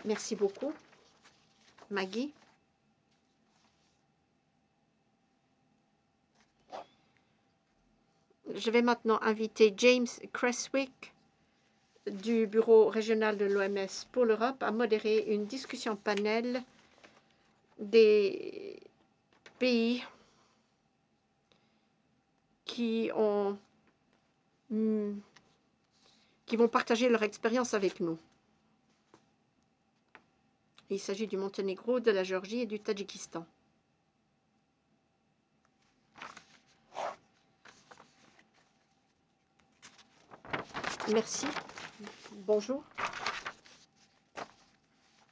Merci beaucoup, Maggie. Je vais maintenant inviter James Creswick du Bureau régional de l'OMS pour l'Europe à modérer une discussion panel des pays qui vont partager leur expérience avec nous. Il s'agit du Monténégro, de la Géorgie et du Tadjikistan. Merci. Bonjour.